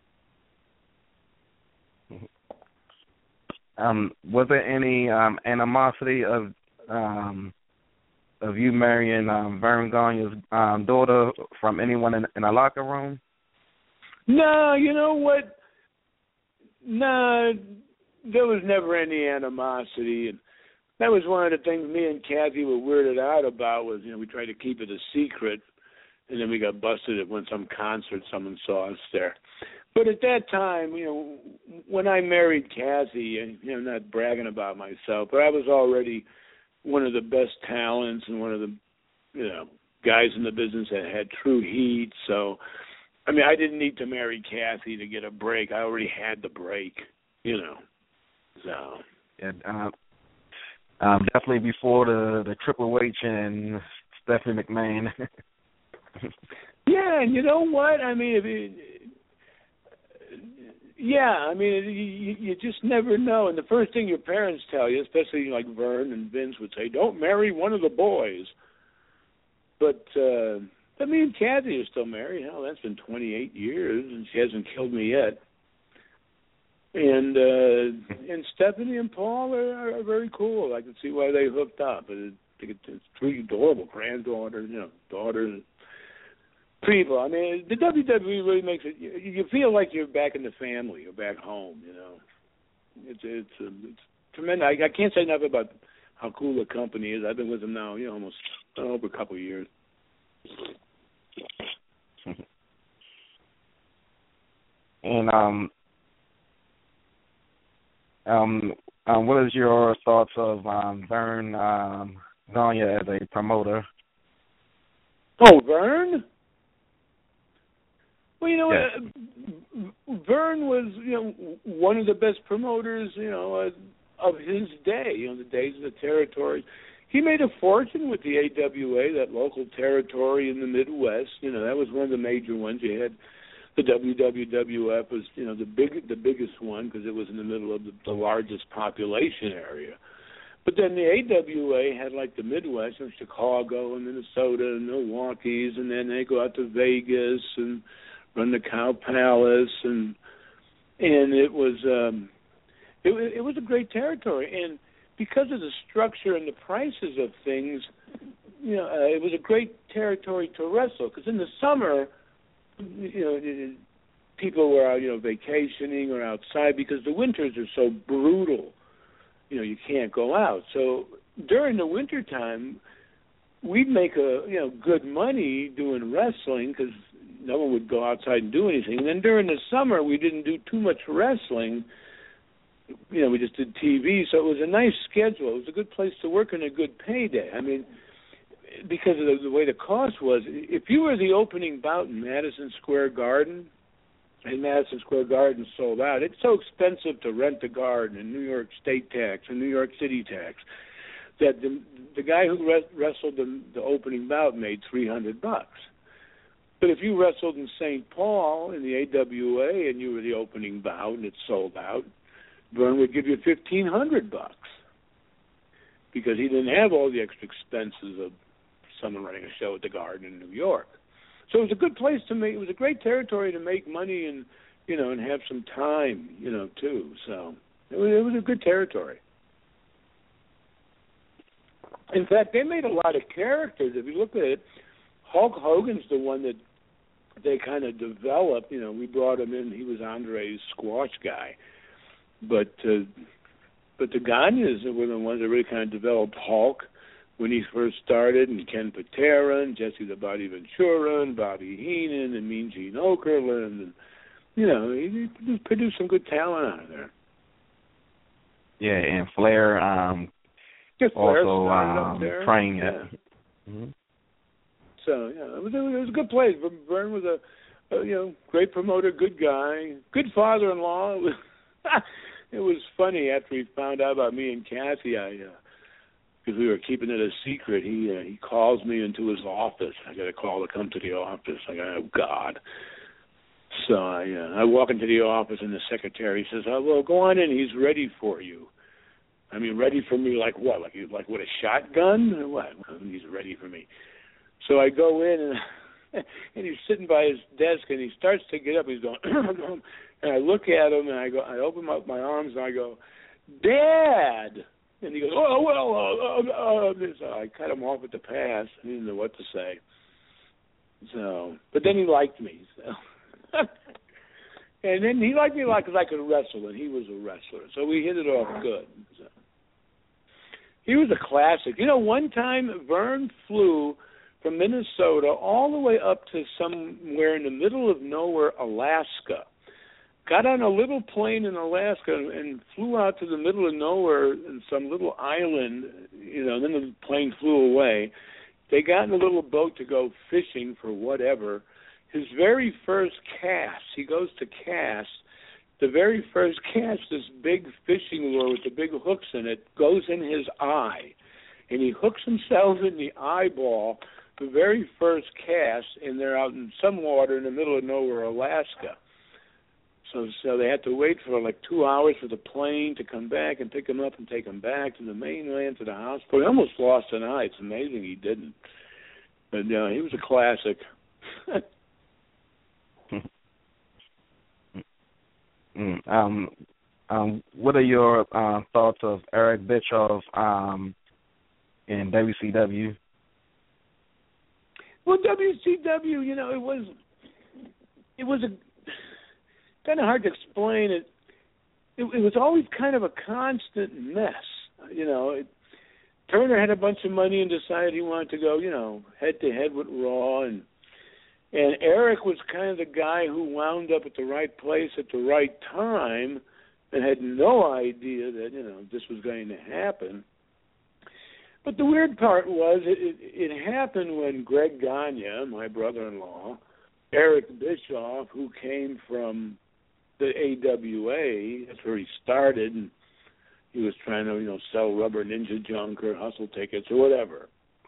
Um, was there any um, animosity of... Um of you marrying um, Vern Gagne's um, daughter from anyone in, in a locker room? No, you know what? No, there was never any animosity. And that was one of the things me and Kathy were weirded out about was, you know, we tried to keep it a secret. and then we got busted at when some concert someone saw us there. But at that time, you know, when I married Kathy, and you know, I'm not bragging about myself, but I was already one of the best talents and one of the, you know, guys in the business that had true heat. So, I mean, I didn't need to marry Kathy to get a break. I already had the break, you know. So, and uh, um, definitely before the the Triple H and Stephanie McMahon. Yeah, and you know what? I mean, if it, yeah, I mean, you, you just never know. And the first thing your parents tell you, especially like Vern and Vince would say, don't marry one of the boys. But, uh, but me and Kathy are still married. Hell, that's been twenty-eight years, and she hasn't killed me yet. And uh, and Stephanie and Paul are, are very cool. I can see why they hooked up. I think it's three adorable granddaughters, you know, daughters. People, I mean, the W W E really makes it. You, you feel like you're back in the family, you're back home. You know, it's it's um, it's tremendous. I, I can't say enough about how cool the company is. I've been with them now, you know, almost uh, over a couple of years. And um, um, um, what is your thoughts of um, Vern um, Gagne as a promoter? Oh, Vern. Well, you know, yes. uh, Vern was, you know, one of the best promoters, you know, uh, of his day, you know, the days of the territory. He made a fortune with the A W A, that local territory in the Midwest. You know, that was one of the major ones. You had the W W F was, you know, the big, the biggest one because it was in the middle of the, the largest population area. But then the A W A had like the Midwest, you know, Chicago and Minnesota and Milwaukee's, and then they go out to Vegas and run the Cow Palace, and and it was um, it, it was a great territory, and because of the structure and the prices of things, you know, uh, it was a great territory to wrestle. Because in the summer, you know, people were out, you know, vacationing or outside because the winters are so brutal. You know, you can't go out. So during the winter time, we'd make a you know good money doing wrestling because no one would go outside and do anything. And then during the summer, we didn't do too much wrestling. You know, we just did T V, so it was a nice schedule. It was a good place to work and a good payday. I mean, because of the, the way the cost was, if you were the opening bout in Madison Square Garden, and Madison Square Garden sold out, it's so expensive to rent the garden and New York State tax and New York City tax that the the guy who re- wrestled the, the opening bout made three hundred bucks. But if you wrestled in Saint Paul in the A W A and you were the opening bout and it sold out, Vern would give you fifteen hundred bucks because he didn't have all the extra expenses of someone running a show at the Garden in New York. So it was a good place to make. It was a great territory to make money and you know and have some time, you know, too. So it was, it was a good territory. In fact, they made a lot of characters. If you look at it, Hulk Hogan's the one that they kind of developed. You know, we brought him in. He was Andre's squash guy. But uh, but the Gagnes were the ones that really kind of developed Hulk when he first started, and Ken Patera, and Jesse the Body Ventura, and Bobby Heenan, and Mean Gene Okerlund. And, you know, he, he produced some good talent out of there. Yeah, and Flair um, yeah, Flair also um, trained. Yeah. Mm-hmm. So, yeah, it was, it was a good place. Vern was a, a, you know, great promoter, good guy, good father-in-law. It was, it was funny after he found out about me and Kathy, I, because uh, we were keeping it a secret, he uh, he calls me into his office. I got a call to come to the office. I go, oh, God. So I, uh, I walk into the office, and the secretary says, oh, well, go on in. He's ready for you. I mean, ready for me like what? Like like with a shotgun or what? He's ready for me. So I go in, and and he's sitting by his desk, and he starts to get up. He's going, and I look at him, and I go, I open up my arms, and I go, Dad. And he goes, oh, well, uh, uh, uh, so I cut him off at the pass. I didn't know what to say. So, but then he liked me. So. And then he liked me a lot because I could wrestle, and he was a wrestler. So we hit it off good. So. He was a classic. You know, one time Vern flew from Minnesota all the way up to somewhere in the middle of nowhere, Alaska. Got on a little plane in Alaska and, and flew out to the middle of nowhere in some little island, you know, and then the plane flew away. They got in a little boat to go fishing for whatever. His very first cast, he goes to cast, the very first cast, this big fishing lure with the big hooks in it, goes in his eye. And he hooks himself in the eyeball, the very first cast, and they're out in some water in the middle of nowhere, Alaska. So so they had to wait for like two hours for the plane to come back and pick him up and take him back to the mainland, to the hospital. He almost lost an eye. It's amazing he didn't. But uh, he was a classic. mm, um, um, what are your uh, thoughts of Eric Bischoff um, in W C W? Well, W C W, you know, it was it was a kind of hard to explain. It, it it was always kind of a constant mess. You know, it, Turner had a bunch of money and decided he wanted to go, you know, head to head with Raw, and and Eric was kind of the guy who wound up at the right place at the right time and had no idea that, you know, this was going to happen. But the weird part was it, it, it happened when Greg Gagne, my brother-in-law, Eric Bischoff, who came from the A W A, that's where he started, and he was trying to, you know, sell rubber ninja junk or hustle tickets or whatever.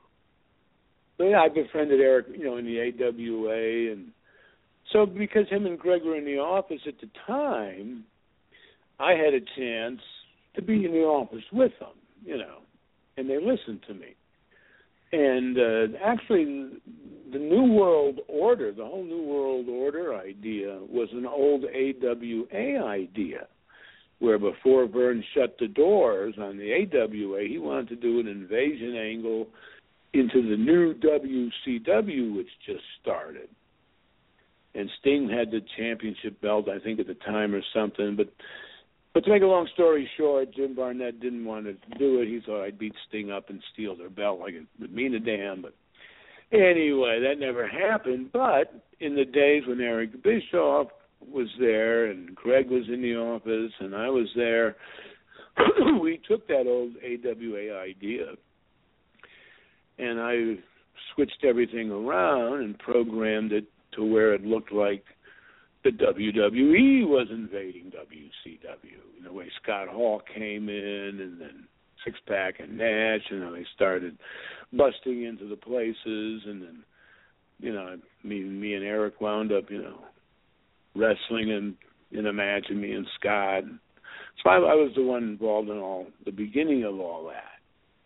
But yeah, I befriended Eric, you know, in the A W A, and so because him and Greg were in the office at the time, I had a chance to be in the office with them, you know, and they listened to me. And uh, actually, the New World Order, the whole New World Order idea was an old A W A idea, where before Verne shut the doors on the A W A, he wanted to do an invasion angle into the new W C W, which just started. And Sting had the championship belt, I think, at the time or something. But but to make a long story short, Jim Barnett didn't want to do it. He thought I'd beat Sting up and steal their belt like it would mean a damn. But anyway, that never happened. But in the days when Eric Bischoff was there and Greg was in the office and I was there, we took that old A W A idea and I switched everything around and programmed it to where it looked like the W W E was invading W C W. In the way Scott Hall came in, and then Six Pack and Nash, and then they started busting into the places, and then, you know, me, me and Eric wound up, you know, wrestling in, in a match, and me and Scott. So I, I was the one involved in all the beginning of all that.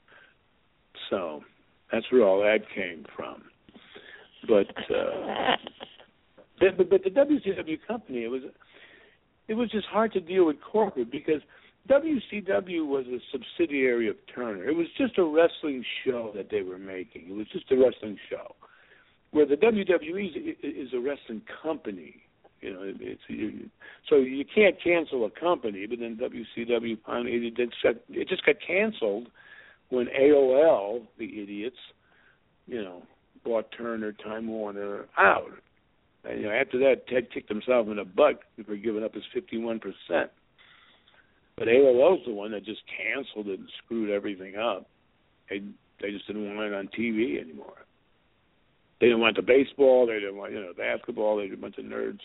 So that's where all that came from. But uh, but, but the W C W company, it was it was just hard to deal with corporate because W C W was a subsidiary of Turner. It was just a wrestling show that they were making. It was just a wrestling show, where the W W E is a wrestling company. You know, it's you, so you can't cancel a company. But then W C W finally it just, it just got canceled when A O L, the idiots, you know, bought Turner, Time Warner out. And, you know, after that, Ted kicked himself in the butt for giving up his fifty-one percent. But A O L's the one that just canceled it and screwed everything up. They they just didn't want it on T V anymore. They didn't want the baseball. They didn't want, you know, basketball. They were a bunch of nerds.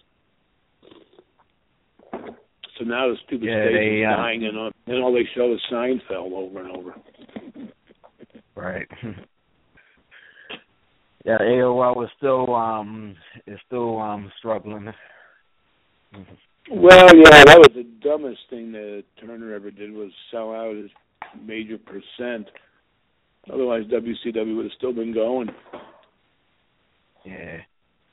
So now the stupid yeah, stage they, is uh, dying, and all, and all they show is Seinfeld over and over. Right. Yeah, A O L is still um is still um struggling. Well, yeah, that was the dumbest thing that Turner ever did was sell out his major percent. Otherwise, W C W would have still been going. Yeah.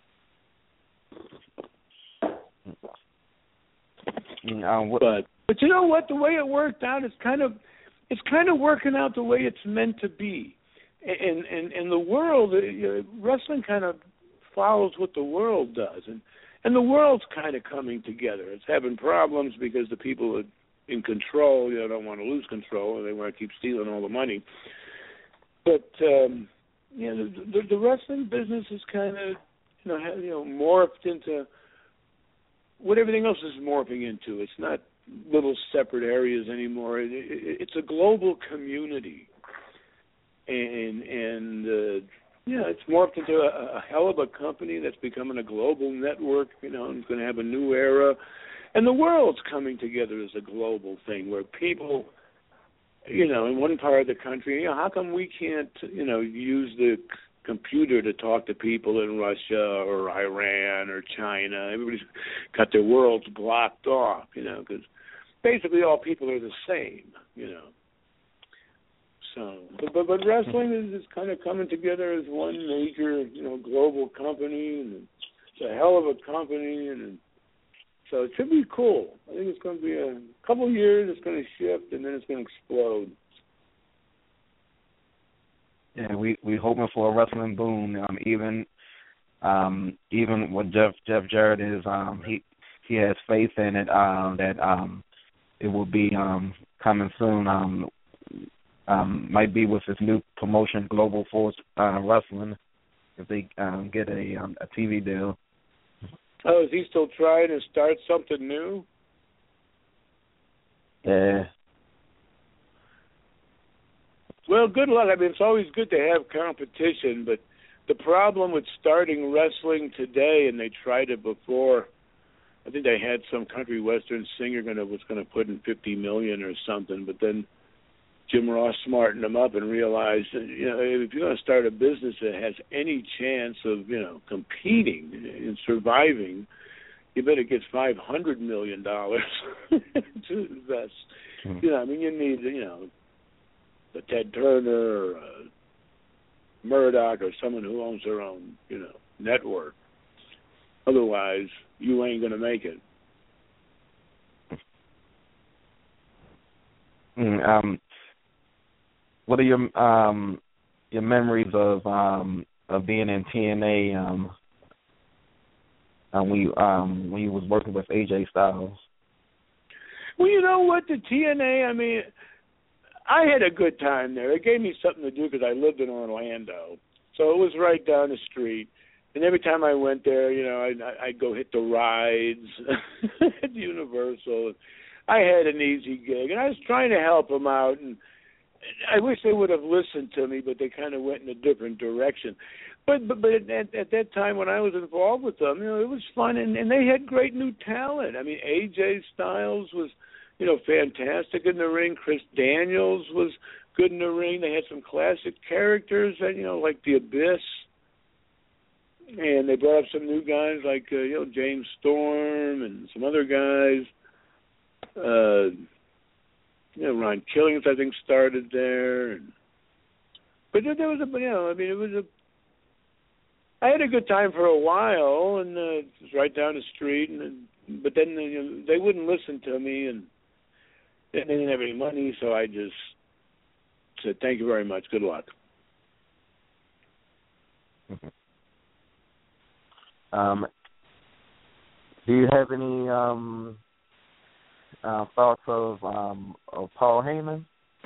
Um, what, but but you know what? The way it worked out is kind of it's kind of working out the way it's meant to be. And and and the world, you know, wrestling kind of follows what the world does, and and the world's kind of coming together. It's having problems because the people in control, you know, don't want to lose control, and they want to keep stealing all the money. But um, you know, the, the, the wrestling business is kind of, you know, ha- you know, morphed into what everything else is morphing into. It's not little separate areas anymore. It, it, it's a global community, and and uh, yeah, it's morphed into a, a hell of a company that's becoming a global network. You know, and it's going to have a new era, and the world's coming together as a global thing where people, you know, in one part of the country, you know, how come we can't, you know, use the c- computer to talk to people in Russia or Iran or China? Everybody's got their worlds blocked off, you know, because basically all people are the same, you know. So, but, but, but wrestling is, is kind of coming together as one major, you know, global company, and it's a hell of a company, and so it should be cool. I think it's going to be a couple of years. It's going to shift, and then it's going to explode. Yeah, we we hoping for a wrestling boom. Um, even um, even with Jeff Jeff Jarrett is um, he he has faith in it. Um, that um, it will be um, coming soon. Um, um, might be with his new promotion, Global Force uh, Wrestling, if they um, get a um, a T V deal. Oh, is he still trying to start something new? Yeah. Well, good luck. I mean, it's always good to have competition, but the problem with starting wrestling today, and they tried it before, I think they had some country western singer gonna was going to put in fifty million dollars or something, but then Jim Ross smartened them up and realized that, you know, if you're going to start a business that has any chance of, you know, competing and surviving, you better get five hundred million dollars to invest. Mm-hmm. You know, I mean, you need, you know, the Ted Turner or uh, Murdoch or someone who owns their own, you know, network. Otherwise, you ain't going to make it. Mm, um, what are your um, your memories of um, of being in T N A um, uh, when you um, when you was working with A J Styles? Well, you know what, the T N A, I mean, I had a good time there. It gave me something to do because I lived in Orlando, so it was right down the street. And every time I went there, you know, I'd, I'd go hit the rides at Universal. I had an easy gig, and I was trying to help them out, and I wish they would have listened to me, but they kind of went in a different direction. But but, but at, at that time when I was involved with them, you know, it was fun, and, and they had great new talent. I mean, A J Styles was, you know, fantastic in the ring. Chris Daniels was good in the ring. They had some classic characters, that, you know, like The Abyss. And they brought up some new guys like, uh, you know, James Storm and some other guys. Uh, you know, Ron Killings, I think, started there. But there was a, you know, I mean, it was a, I had a good time for a while, and uh, it was right down the street. And but then you know, they wouldn't listen to me, and they didn't have any money, so I just said, "Thank you very much. Good luck." Um, do you have any um, uh, thoughts of um, of Paul Heyman?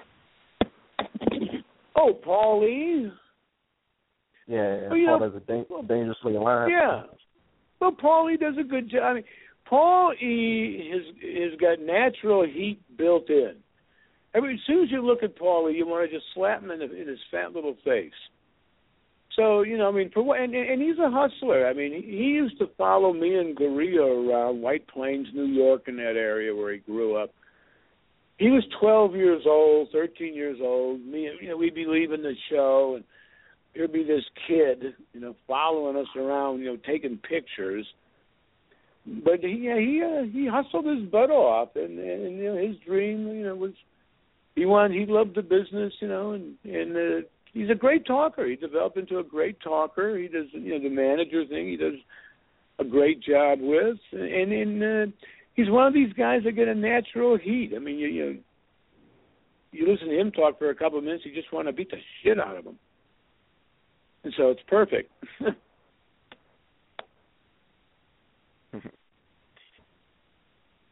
Oh, Paulie. Yeah, well, you Paul know, does a da- dangerously alive. Yeah. Well, Paulie does a good job. I mean, Paul E has has got natural heat built in. I mean, as soon as you look at Paulie, you want to just slap him in, the, in his fat little face. So, you know, I mean, for what, and, and he's a hustler. I mean, he, he used to follow me and Gurria around White Plains, New York, in that area where he grew up. He was twelve years old, thirteen years old. Me, you know, we'd be leaving the show, and there'd be this kid, you know, following us around, you know, taking pictures. But he, yeah, he, uh, he hustled his butt off, and, and you know, his dream, you know, was he wanted, he loved the business, you know, and and uh, he's a great talker. He developed into a great talker. He does, you know, the manager thing. He does a great job with, and and uh, he's one of these guys that get a natural heat. I mean, you you you listen to him talk for a couple of minutes, you just want to beat the shit out of him. And so it's perfect.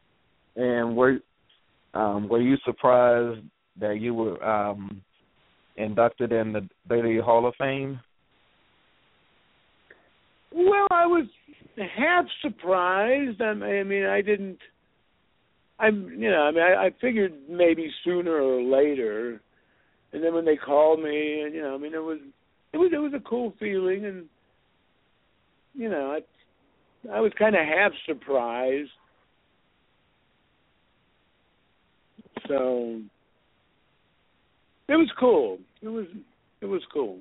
And were um, were you surprised that you were um, inducted in the Bailey Hall of Fame? Well, I was half surprised. I mean, I didn't. I'm, you know, I mean, I, I figured maybe sooner or later, and then when they called me, and you know, I mean, it was, it was, it was a cool feeling, and you know, I, I was kind of half surprised. So it was cool. It was, it was cool.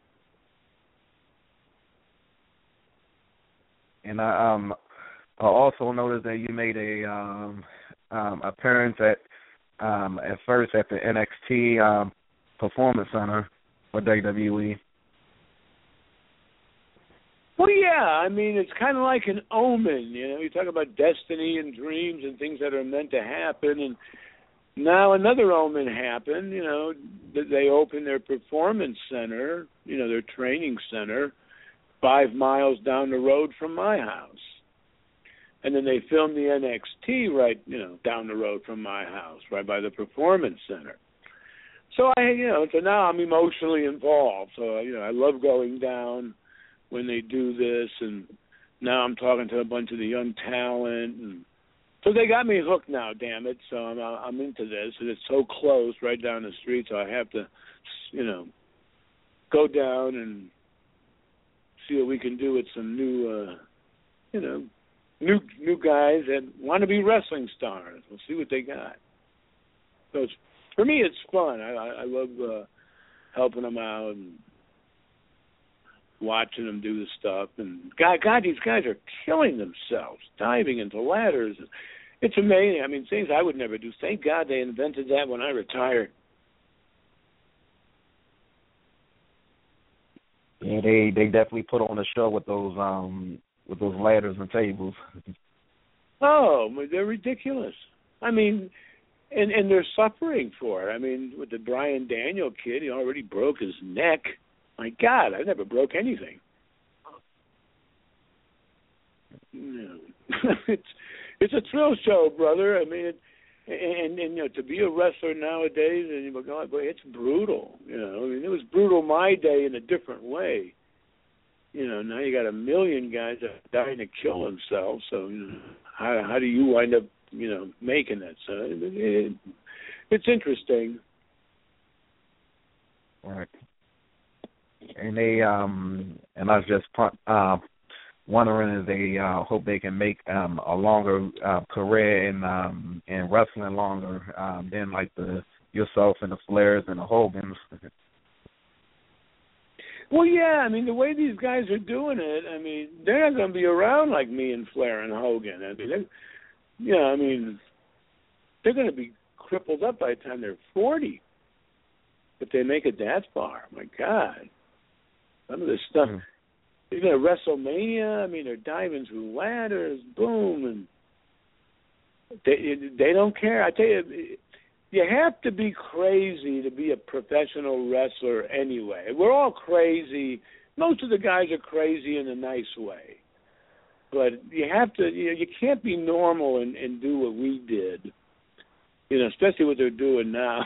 And I um I also noticed that you made a um, um appearance at um at first at the N X T um Performance Center for W W E. Well, yeah, I mean, it's kind of like an omen, you know. You talk about destiny and dreams and things that are meant to happen, and now another omen happened, you know, that they opened their performance center, you know, their training center, five miles down the road from my house. And then they filmed the N X T right, you know, down the road from my house, right by the performance center. So I, you know, so now I'm emotionally involved. So, you know, I love going down when they do this, and now I'm talking to a bunch of the young talent, and so they got me hooked now, damn it. So I'm I'm into this, and it's so close, right down the street. So I have to, you know, go down and see what we can do with some new, uh, you know, new new guys that want to be wrestling stars. We'll see what they got. So it's, for me, it's fun. I I, I love uh, helping them out and watching them do the stuff. And God, God, these guys are killing themselves, diving into ladders. It's amazing. I mean, things I would never do. Thank God they invented that when I retired. Yeah, they they definitely put on a show with those um with those ladders and tables. Oh, they're ridiculous. I mean, and and they're suffering for it. I mean, with the Bryan Daniel kid, he already broke his neck. My God, I never broke anything. No. it's it's a thrill show, brother. I mean, it, and and you know, to be a wrestler nowadays, and you go, boy, it's brutal. You know, I mean, it was brutal my day in a different way. You know, now you got a million guys that are dying to kill themselves. So, you know, how how do you wind up, you know, making that? So it, it, it's interesting. Right. And they um and I was just uh, wondering if they uh, hope they can make um a longer uh, career in um in wrestling longer um than like the yourself and the Flairs and the Hogans. Well, yeah, I mean, the way these guys are doing it, I mean, they're not going to be around like me and Flair and Hogan. I mean, they, you know, I mean, they're going to be crippled up by the time they're forty. If they make it that far, my God. Some of this stuff, mm. Even at WrestleMania, I mean, they're diving through ladders, boom, and they they don't care. I tell you, you have to be crazy to be a professional wrestler anyway. We're all crazy. Most of the guys are crazy in a nice way. But you have to, you know, you can't be normal and, and do what we did, you know, especially what they're doing now.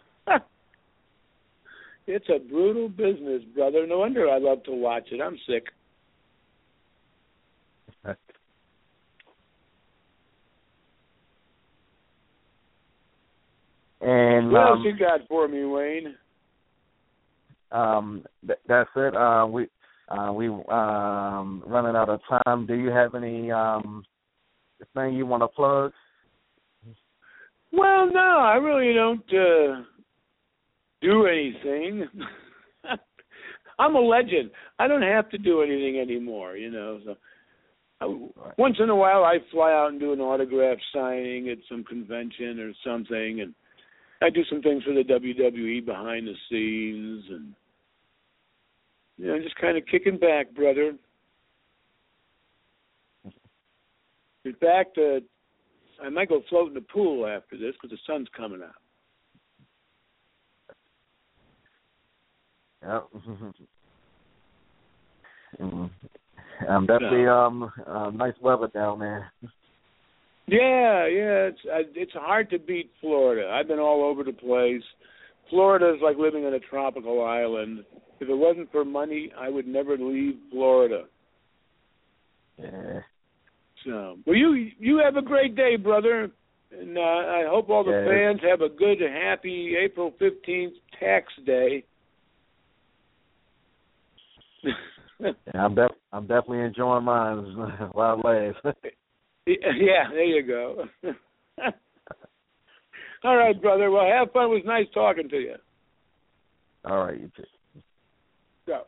It's a brutal business, brother. No wonder I love to watch it. I'm sick. And what um, else you got for me, Wayne? Um, th- that's it. Uh, we uh, we um running out of time. Do you have any um thing you want to plug? Well, no, I really don't. Uh, do anything. I'm a legend. I don't have to do anything anymore, you know. So I, once in a while I fly out and do an autograph signing at some convention or something, and I do some things for the W W E behind the scenes, and you know, just kind of kicking back, brother. In fact, uh, I might go float in the pool after this because the sun's coming out. Yep. um, definitely um, uh, nice weather down there. Yeah, yeah, it's uh, it's hard to beat Florida. I've been all over the place. Florida is like living on a tropical island. If it wasn't for money, I would never leave Florida. Yeah. So, well, you you have a great day, brother, and uh, I hope all the yeah. fans have a good, happy April fifteenth tax day. yeah, I'm def- I'm definitely enjoying mine while it lasts. Yeah, there you go. All right, brother. Well, have fun. It was nice talking to you. All right, you too. Go.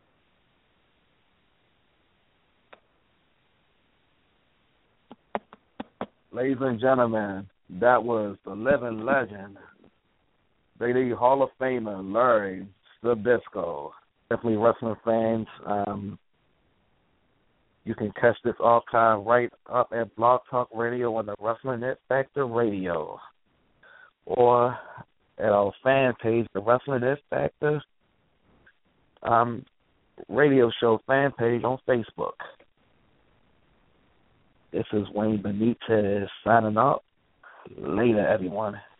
Ladies and gentlemen, that was the living legend, Brady Hall of Famer Larry Zbyszko. Definitely wrestling fans. Um, you can catch this archive right up at Blog Talk Radio on the Wrestling Net Factor Radio, or at our fan page, the Wrestling Net Factor um, radio show fan page on Facebook. This is Wayne Benitez signing off. Later, everyone.